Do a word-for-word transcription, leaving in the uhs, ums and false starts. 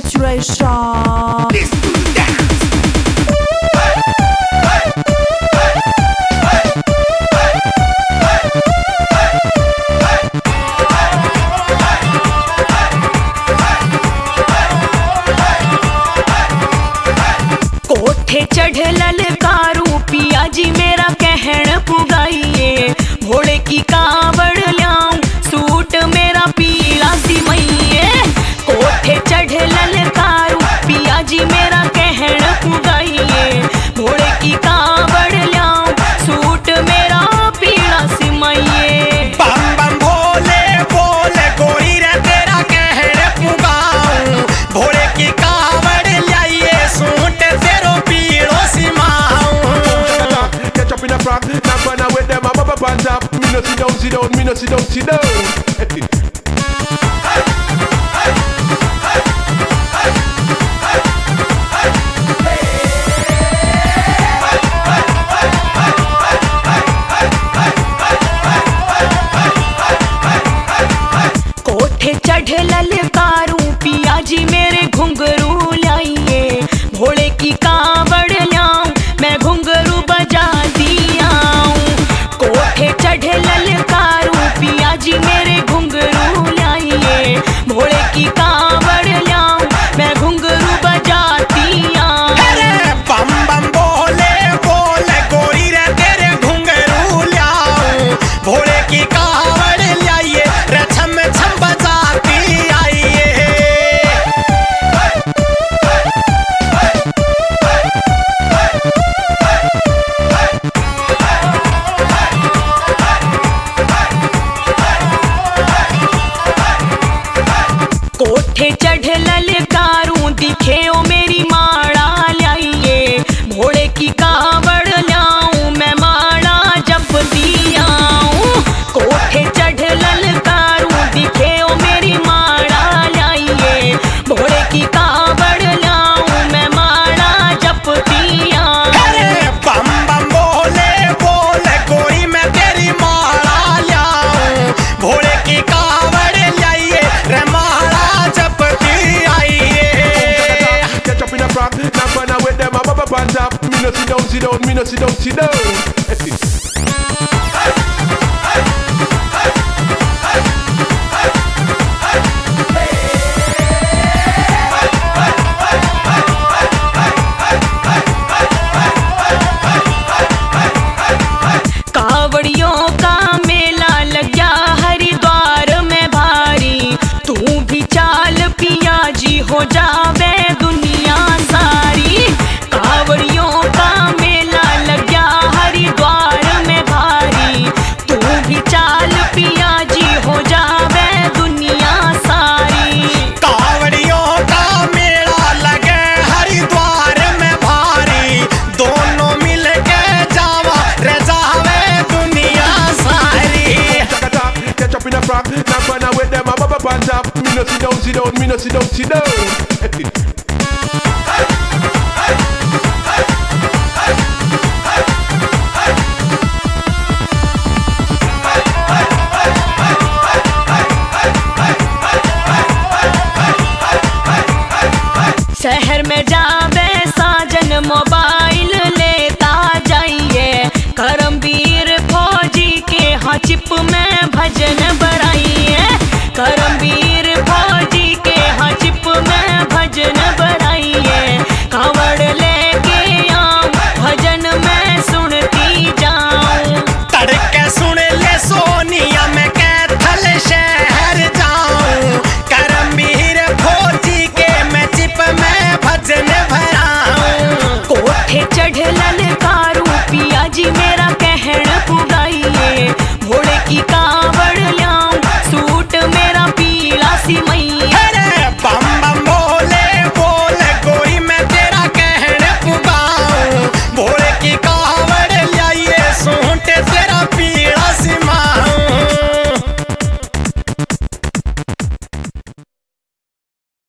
situation. Let's do the dance. कोठे चढ़ ललकारू पिया जी मेरा कहण पुगाइए, भोले की कावड़ ल्याऊं सूट मेरा पीला सिमइए। कोठे चढ़ ललकारू पिया जी मेरा कहण पुगाइए, भोले की कावड़ ल्याऊं सूट मेरा पीला सिमइए। बम बम भोले भोले गोरी रे तेरा कहण पुगाऊं, भोले की कावड़ ल्याइए सूट तेरो पीलो सिमाऊं। Catch up in a frog, knock on with them, I'm up on top. Me no sit down, sit down, me no sit down, sit down. कोठे चढ़ ललकारू पिया जी मेरे घुंघरू लाइए, भोले की कावड़ ल्याऊं मैं घुंघरू बजा दियाऊं। कोठे चढ़ ललकारू पिया जी मेरे घुंघरू लाइए, भोले की कावड़ ल्याऊं मैं घुंघरू बजा दियाऊं। अरे बम बम भोले भोले गोरी रे तेरे घुंघरू ल्याऊं, भोले की कावड़ ल्याइए रे छम छम बजाती आइए। कोठे चढ़ ललकारू दिखे ओ मेरी माड़ा ल्याइए, भोले की कावड़ ल्याऊं मैं माड़ा जप दियाऊं। कोठे चढ़ ललकारू दिखे ओ मेरी माड़ा ल्याइए, भोले की कावड़ ल्याऊं मैं माड़ा जप दियाऊं। अरे बम बम भोले भोले गोरी मैं तेरी माला ल्याऊं, भोले की कावड़ ल्याइए रे माला जपती आइए। Catch up in a frog, knock on with them, I'm up on top. Me no sit down, sit down, me no sit down, sit down. कावड़ियों का मेला लग गया हरिद्वार में भारी, तू भी चाल पिया जी हो जावे दुनिया सारी। कावड़ियों का मेला लग गया हरिद्वार में भारी, तू भी चाल पिया जी हो जावे दुनिया सारी। कावड़ियों का मेला लगे हरिद्वार में भारी, दोनों मिल के जावा रे जावे दुनिया सारी। Catch up in a frog, knock on with them, I'm up on top. Me no sit down, sit down, me no sit down, sit down.